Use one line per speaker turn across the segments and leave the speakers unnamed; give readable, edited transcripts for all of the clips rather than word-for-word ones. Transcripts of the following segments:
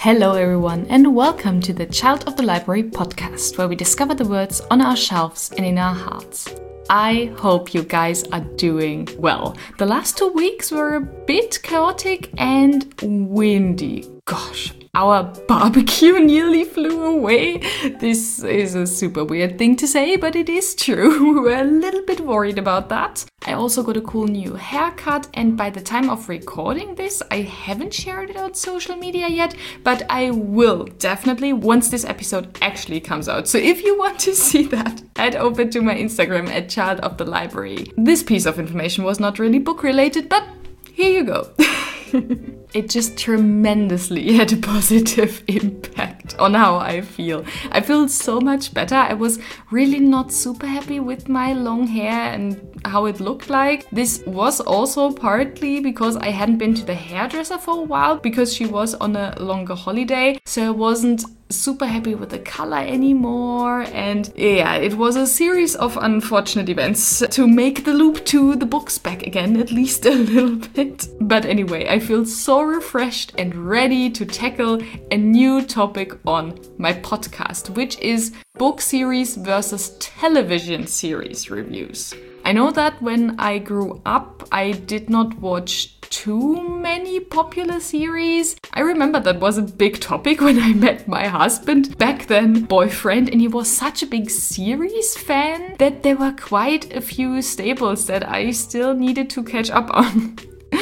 Hello everyone and welcome to the Child of the Library podcast, where we discover the words on our shelves and in our hearts. I hope you guys are doing well. The last 2 weeks were a bit chaotic and windy. Gosh, our barbecue nearly flew away. This is a super weird thing to say, but it is true. We were a little bit worried about that. I also got a cool new haircut, and by the time of recording this, I haven't shared it on social media yet, but I will definitely once this episode actually comes out. So if you want to see that, head over to my Instagram at Child of the Library. This piece of information was not really book related, but here you go. It just tremendously had a positive impact on how I feel. I feel so much better. I was really not super happy with my long hair and how it looked like. This was also partly because I hadn't been to the hairdresser for a while because she was on a longer holiday. So I wasn't super happy with the color anymore, and yeah, it was a series of unfortunate events to make the loop to the books back again, at least a little bit. But anyway, I feel so refreshed and ready to tackle a new topic on my podcast, which is book series versus television series reviews. I know that when I grew up, I did not watch too many popular series. I remember that was a big topic when I met my husband, back then boyfriend, and he was such a big series fan that there were quite a few staples that I still needed to catch up on.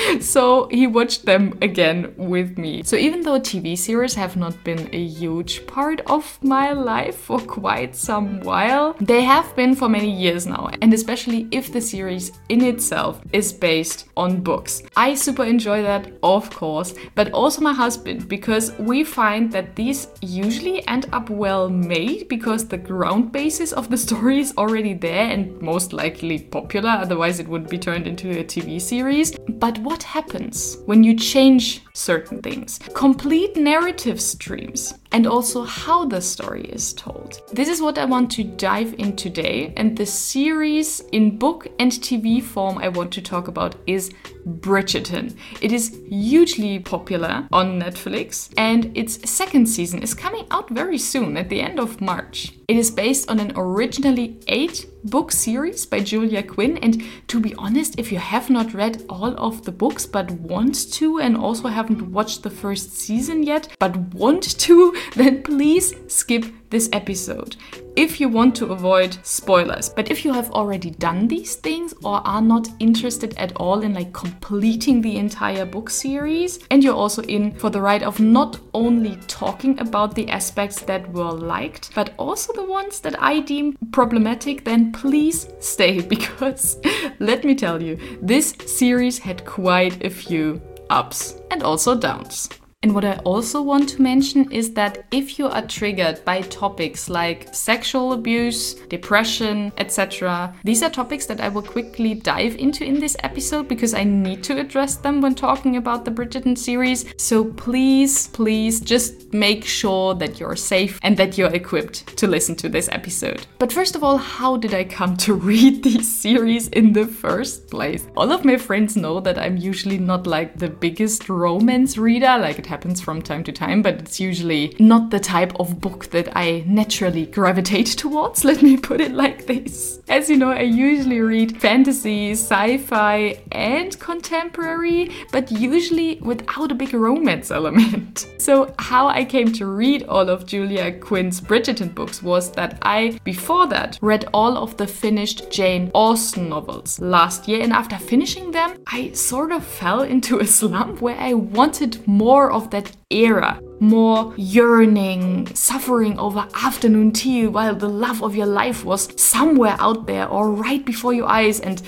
So he watched them again with me. So even though TV series have not been a huge part of my life for quite some while, they have been for many years now. And especially if the series in itself is based on books. I super enjoy that, of course, but also my husband, because we find that these usually end up well made because the ground basis of the story is already there and most likely popular. Otherwise it would be turned into a TV series. But what happens when you change certain things? Complete narrative streams, and also how the story is told. This is what I want to dive in today, and the series in book and TV form I want to talk about is Bridgerton. It is hugely popular on Netflix, and its second season is coming out very soon, at the end of March. It is based on an originally 8-book series by Julia Quinn, and to be honest, if you have not read all of the books but want to, and also haven't watched the first season yet but want to, then please skip this episode if you want to avoid spoilers. But if you have already done these things or are not interested at all in completing the entire book series, and you're also in for the ride of not only talking about the aspects that were liked but also the ones that I deem problematic, then please stay, because let me tell you, this series had quite a few ups and also downs. And what I also want to mention is that if you are triggered by topics like sexual abuse, depression, etc., these are topics that I will quickly dive into in this episode because I need to address them when talking about the Bridgerton series. So please just make sure that you're safe and that you're equipped to listen to this episode. But first of all, how did I come to read these series in the first place? All of my friends know that I'm usually not the biggest romance reader. It happens from time to time, but it's usually not the type of book that I naturally gravitate towards, let me put it like this. As you know, I usually read fantasy, sci-fi, and contemporary, but usually without a big romance element. So how I came to read all of Julia Quinn's Bridgerton books was that I, before that, read all of the finished Jane Austen novels last year, and after finishing them, I sort of fell into a slump where I wanted more of that era. More yearning, suffering over afternoon tea while the love of your life was somewhere out there or right before your eyes, and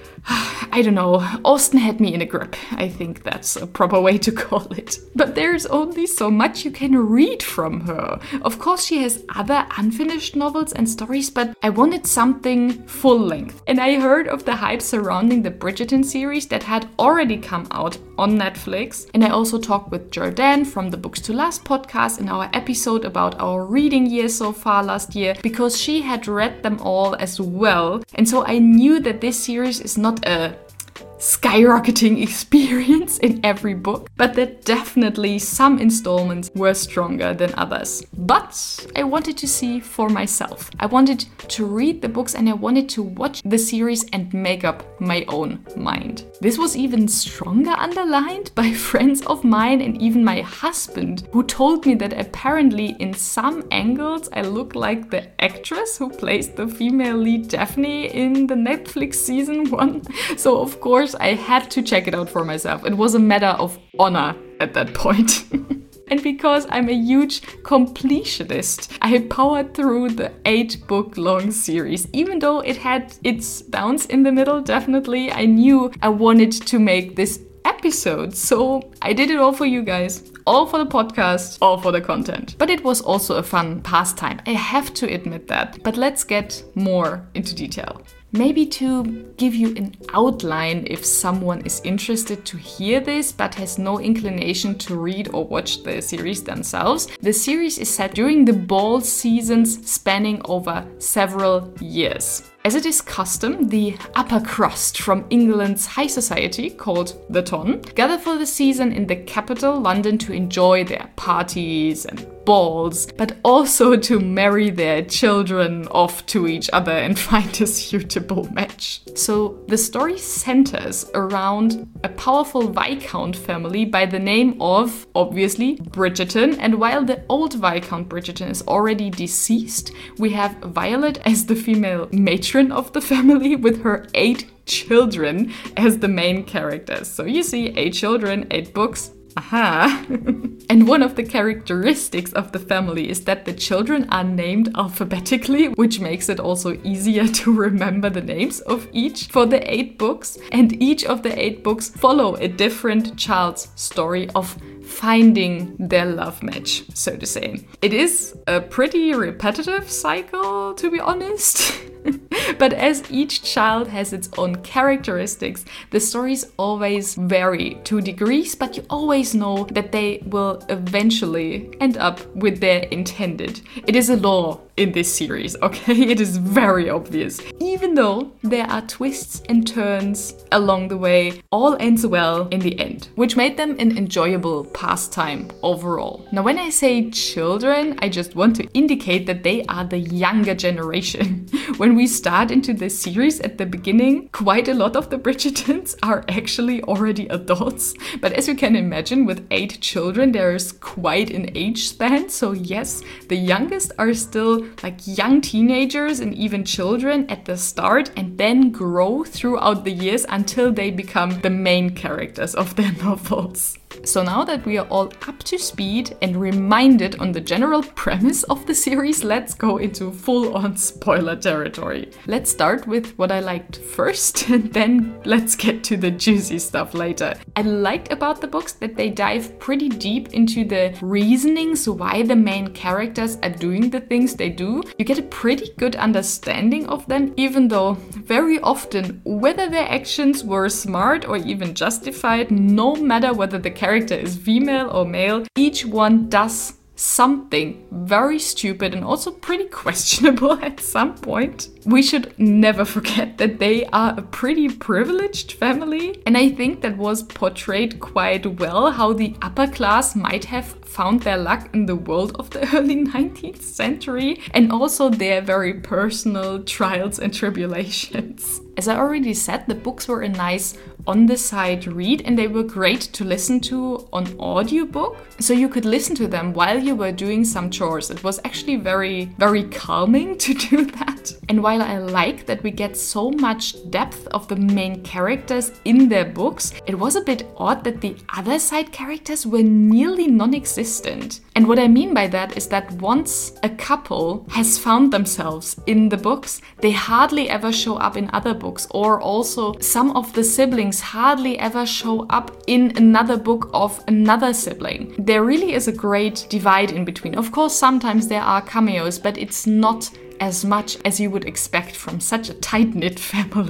I don't know, Austen had me in a grip. I think that's a proper way to call it. But there's only so much you can read from her. Of course, she has other unfinished novels and stories, but I wanted something full length. And I heard of the hype surrounding the Bridgerton series that had already come out on Netflix. And I also talked with Jordan from the Books to Last podcast in our episode about our reading year so far last year, because she had read them all as well. And so I knew that this series is not a skyrocketing experience in every book, but that definitely some installments were stronger than others. But I wanted to see for myself. I wanted to read the books and I wanted to watch the series and make up my own mind. This was even stronger underlined by friends of mine and even my husband, who told me that apparently in some angles I look like the actress who plays the female lead Daphne in the Netflix season 1. So of course I had to check it out for myself. It was a matter of honor at that point. And because I'm a huge completionist, I powered through the 8-book long series. Even though it had its downs in the middle, definitely, I knew I wanted to make this episode. So I did it all for you guys. All for the podcast, all for the content. But it was also a fun pastime. I have to admit that. But let's get more into detail. Maybe to give you an outline if someone is interested to hear this but has no inclination to read or watch the series themselves. The series is set during the ball seasons spanning over several years. As it is custom, the upper crust from England's high society, called the Ton, gather for the season in the capital, London, to enjoy their parties and balls, but also to marry their children off to each other and find a suitable match. So the story centers around a powerful Viscount family by the name of, obviously, Bridgerton, and while the old Viscount Bridgerton is already deceased, we have Violet as the female matron of the family with her 8 children as the main characters. So you see 8 children, 8 books. Aha! And one of the characteristics of the family is that the children are named alphabetically, which makes it also easier to remember the names of each for the 8 books. And each of the 8 books follow a different child's story of finding their love match, so to say. It is a pretty repetitive cycle, to be honest. But as each child has its own characteristics, the stories always vary to degrees, but you always know that they will eventually end up with their intended. It is a law in this series, okay? It is very obvious. Even though there are twists and turns along the way, all ends well in the end, which made them an enjoyable pastime overall. Now, when I say children, I just want to indicate that they are the younger generation. When we start into the series at the beginning, quite a lot of the Bridgertons are actually already adults. But as you can imagine, with 8 children, there is quite an age span. So yes, the youngest are still like young teenagers and even children at the start, and then grow throughout the years until they become the main characters of their novels. So now that we are all up to speed and reminded on the general premise of the series, let's go into full-on spoiler territory. Let's start with what I liked first, and then let's get to the juicy stuff later. I liked about the books that they dive pretty deep into the reasonings why the main characters are doing the things they do. You get a pretty good understanding of them, even though very often whether their actions were smart or even justified, no matter whether the character is female or male, each one does something very stupid and also pretty questionable at some point. We should never forget that they are a pretty privileged family, and I think that was portrayed quite well, how the upper class might have found their luck in the world of the early 19th century, and also their very personal trials and tribulations. As I already said, the books were a nice on-the-side read, and they were great to listen to on audiobook. So you could listen to them while you were doing some chores. It was actually very, very calming to do that. And while I like that we get so much depth of the main characters in their books, it was a bit odd that the other side characters were nearly non-existent. And what I mean by that is that once a couple has found themselves in the books, they hardly ever show up in other books, or also some of the siblings hardly ever show up in another book of another sibling. There really is a great divide in between. Of course, sometimes there are cameos, but it's not as much as you would expect from such a tight-knit family.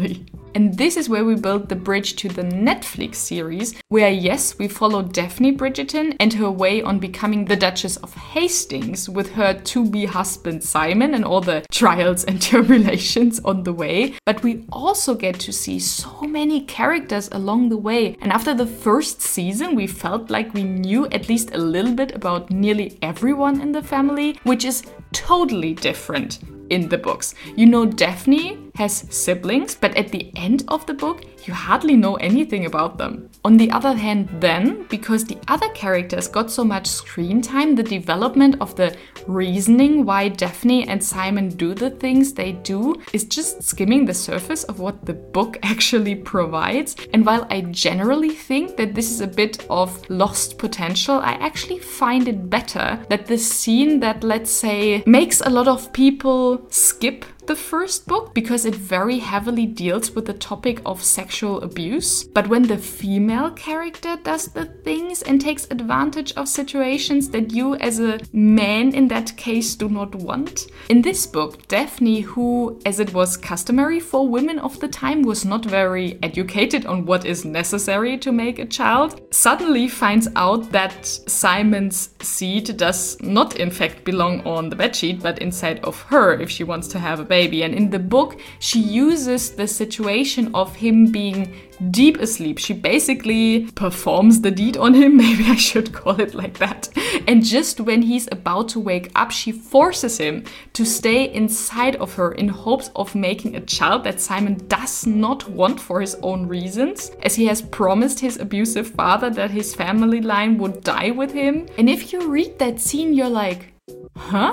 And this is where we build the bridge to the Netflix series, where yes, we follow Daphne Bridgerton and her way on becoming the Duchess of Hastings with her to-be husband Simon and all the trials and tribulations on the way. But we also get to see so many characters along the way. And after the first season, we felt like we knew at least a little bit about nearly everyone in the family, which is totally different in the books. You know, Daphne has siblings, but at the end of the book, you hardly know anything about them. On the other hand, then, because the other characters got so much screen time, the development of the reasoning why Daphne and Simon do the things they do is just skimming the surface of what the book actually provides. And while I generally think that this is a bit of lost potential, I actually find it better that the scene that, let's say, makes a lot of people skip the first book because it very heavily deals with the topic of sexual abuse. But when the female character does the things and takes advantage of situations that you as a man in that case do not want. In this book, Daphne, who, as it was customary for women of the time, was not very educated on what is necessary to make a child, suddenly finds out that Simon's seed does not in fact belong on the bedsheet, but inside of her if she wants to have a baby. And in the book, she uses the situation of him being deep asleep. She basically performs the deed on him, maybe I should call it like that. And just when he's about to wake up, she forces him to stay inside of her in hopes of making a child that Simon does not want for his own reasons, as he has promised his abusive father that his family line would die with him. And if you read that scene, you're like, huh?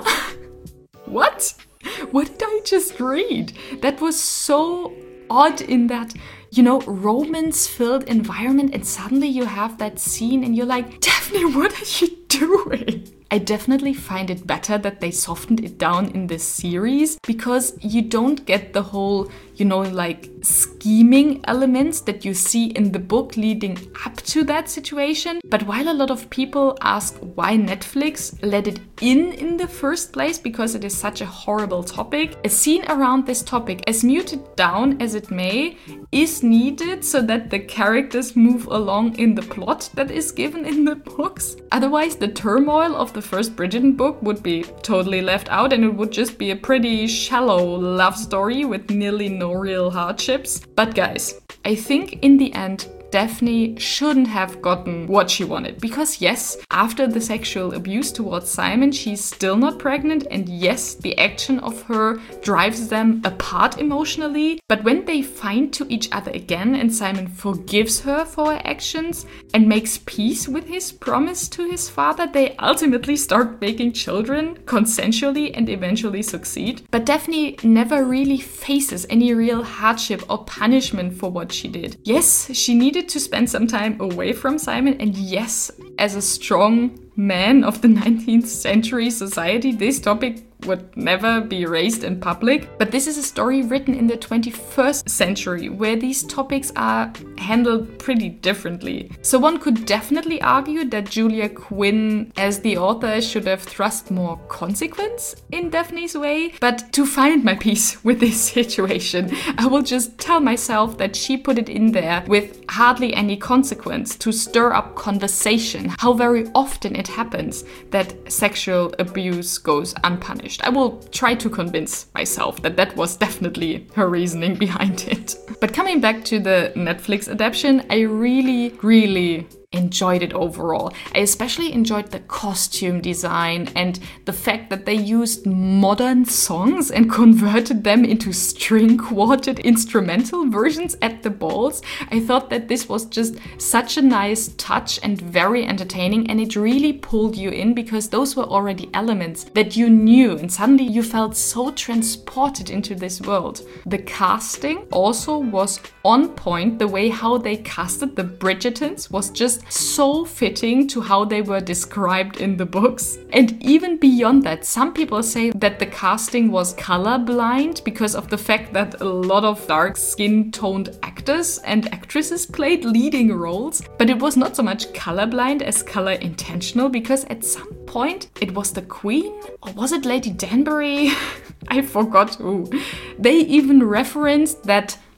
What? What did I just read? That was so odd in that, you know, romance-filled environment, and suddenly you have that scene and you're like, Daphne, what are you doing? I definitely find it better that they softened it down in this series, because you don't get the whole, you know, like scheming elements that you see in the book leading up to that situation. But while a lot of people ask why Netflix let it in the first place, because it is such a horrible topic, a scene around this topic, as muted down as it may, is needed so that the characters move along in the plot that is given in the books. Otherwise, the turmoil of the first Bridgerton book would be totally left out, and it would just be a pretty shallow love story with nearly no real hardships. But guys, I think in the end, Daphne shouldn't have gotten what she wanted, because yes, after the sexual abuse towards Simon, she's still not pregnant, and yes, the action of her drives them apart emotionally. But when they find to each other again and Simon forgives her for her actions and makes peace with his promise to his father, they ultimately start making children consensually and eventually succeed. But Daphne never really faces any real hardship or punishment for what she did. Yes, she needed to spend some time away from Simon, and yes, as a strong man of the 19th century society, this topic would never be raised in public. But this is a story written in the 21st century where these topics are handled pretty differently. So one could definitely argue that Julia Quinn as the author should have thrust more consequence in Daphne's way. But to find my peace with this situation, I will just tell myself that she put it in there with hardly any consequence to stir up conversation, how very often it happens that sexual abuse goes unpunished. I will try to convince myself that that was definitely her reasoning behind it. But coming back to the Netflix adaptation, I really enjoyed it overall. I especially enjoyed the costume design and the fact that they used modern songs and converted them into string quartet instrumental versions at the balls. I thought that this was just such a nice touch and very entertaining, and it really pulled you in because those were already elements that you knew, and suddenly you felt so transported into this world. The casting also was on point. The way how they casted the Bridgertons was just so fitting to how they were described in the books. And even beyond that, some people say that the casting was colorblind because of the fact that a lot of dark skin toned actors and actresses played leading roles. But it was not so much colorblind as color intentional, because at some point it was the Queen, or was it Lady Danbury? I forgot who. They even referenced that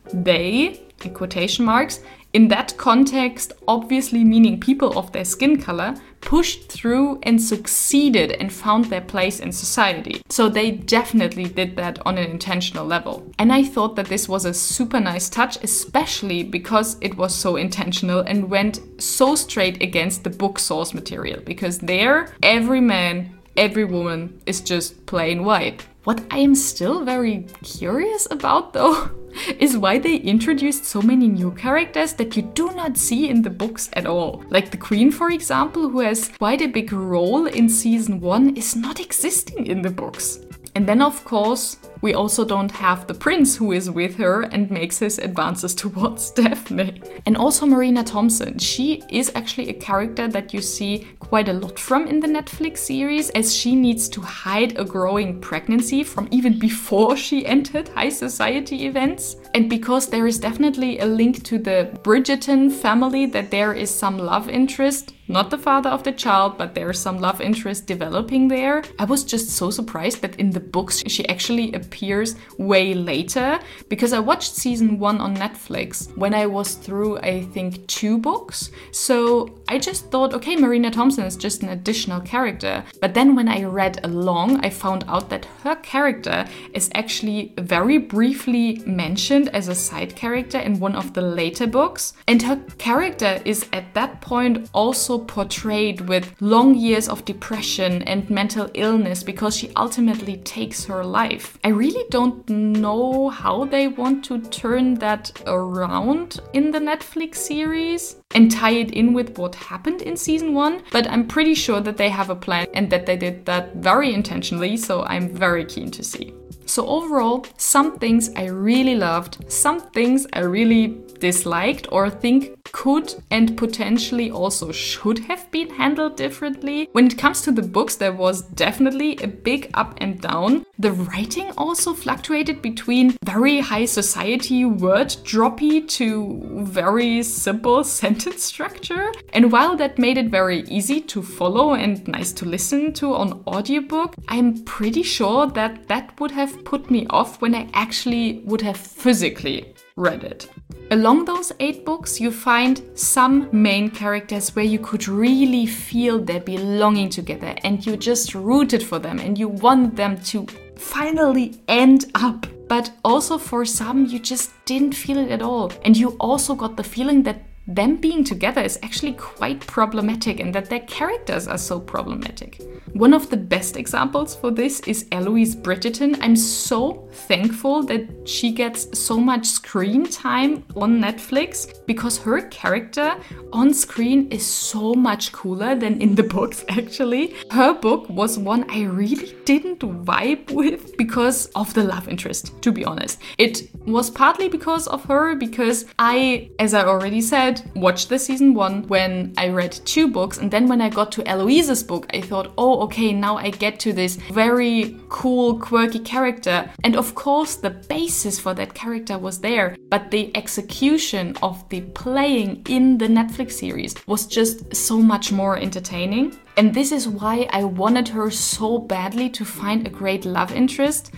they, in quotation marks, in that context, obviously meaning people of their skin color, pushed through and succeeded and found their place in society. So they definitely did that on an intentional level. And I thought that this was a super nice touch, especially because it was so intentional and went so straight against the book source material. Because there, every man, every woman is just plain white. What I am still very curious about, though, is why they introduced so many new characters that you do not see in the books at all. Like the Queen, for example, who has quite a big role in season 1, is not existing in the books. And then, of course, we also don't have the prince who is with her and makes his advances towards Daphne. And also Marina Thompson. She is actually a character that you see quite a lot from in the Netflix series, as she needs to hide a growing pregnancy from even before she entered high society events. And because there is definitely a link to the Bridgerton family, that there is some love interest, not the father of the child, but there's some love interest developing there. I was just so surprised that in the books she actually appears way later, because I watched season 1 on Netflix when I was through, I think, 2 books. So I just thought, okay, Marina Thompson is just an additional character. But then when I read along, I found out that her character is actually very briefly mentioned as a side character in one of the later books. And her character is at that point also portrayed with long years of depression and mental illness, because she ultimately takes her life. I really don't know how they want to turn that around in the Netflix series and tie it in with what happened in season 1, but I'm pretty sure that they have a plan and that they did that very intentionally, so I'm very keen to see. So overall, some things I really loved, some things I really disliked or think could and potentially also should have been handled differently. When it comes to the books, there was definitely a big up and down. The writing also fluctuated between very high society word droppy to very simple sentence structure. And while that made it very easy to follow and nice to listen to on audiobook, I'm pretty sure that that would have put me off when I actually would have physically read it. Along those 8 books, you find some main characters where you could really feel their belonging together and you just rooted for them and you want them to finally end up. But also for some, you just didn't feel it at all. And you also got the feeling that them being together is actually quite problematic and that their characters are so problematic. One of the best examples for this is Eloise Bridgerton. I'm so thankful that she gets so much screen time on Netflix, because her character on screen is so much cooler than in the books actually. Her book was one I really didn't vibe with because of the love interest, to be honest. It was partly because of her, because I, as I already said, watched the season 1 when I read 2 books, and then when I got to Eloise's book, I thought, oh, okay, now I get to this very cool, quirky character. And of course, the basis for that character was there, but the execution of the playing in the Netflix series was just so much more entertaining. And this is why I wanted her so badly to find a great love interest.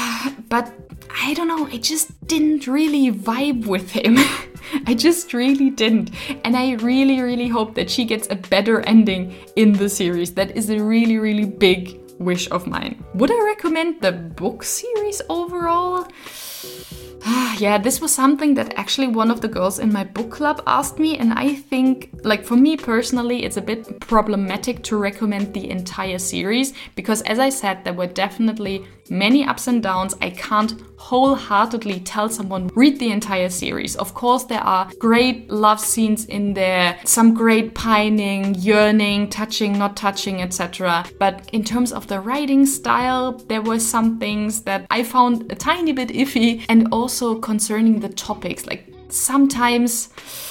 But I don't know, I just didn't really vibe with him. I just really didn't. And I really, really hope that she gets a better ending in the series. That is a really, really big wish of mine. Would I recommend the book series overall? Yeah, this was something that actually one of the girls in my book club asked me, and I think, like, for me personally, it's a bit problematic to recommend the entire series, because as I said, there were definitely many ups and downs. I can't wholeheartedly tell someone read the entire series. Of course, there are great love scenes in there, some great pining, yearning, touching, not touching, etc. But in terms of the writing style, there were some things that I found a tiny bit iffy, and also concerning the topics, like sometimes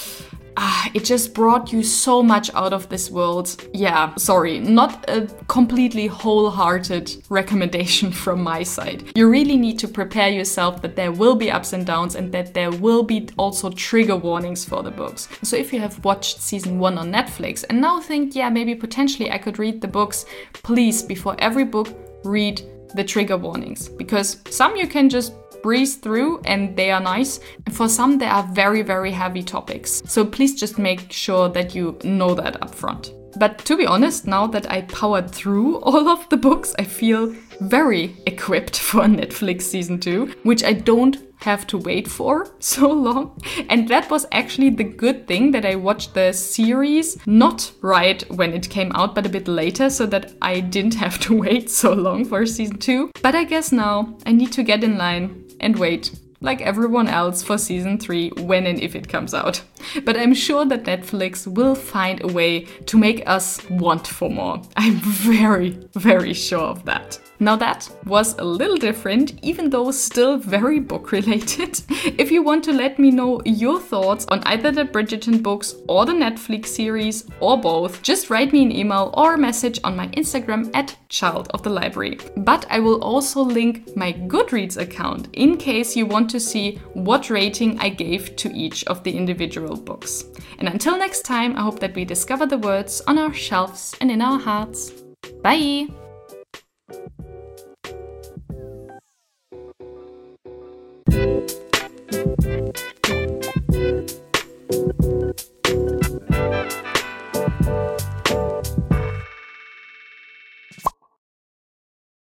it just brought you so much out of this world. Yeah, sorry, not a completely wholehearted recommendation from my side. You really need to prepare yourself that there will be ups and downs and that there will be also trigger warnings for the books. So if you have watched season 1 on Netflix and now think, yeah, maybe potentially I could read the books, please, before every book, read the trigger warnings, because some you can just breeze through and they are nice. For some, there are very, very heavy topics. So please just make sure that you know that up front. But to be honest, now that I powered through all of the books, I feel very equipped for Netflix season 2, which I don't have to wait for so long. And that was actually the good thing, that I watched the series not right when it came out, but a bit later, so that I didn't have to wait so long for season 2. But I guess now I need to get in line and wait, like everyone else, for season 3 when and if it comes out. But I'm sure that Netflix will find a way to make us want for more. I'm very, very sure of that. Now that was a little different, even though still very book related. If you want to let me know your thoughts on either the Bridgerton books or the Netflix series or both, just write me an email or a message on my Instagram at Child of the Library. But I will also link my Goodreads account in case you want to see what rating I gave to each of the individual books. And until next time, I hope that we discover the words on our shelves and in our hearts. Bye!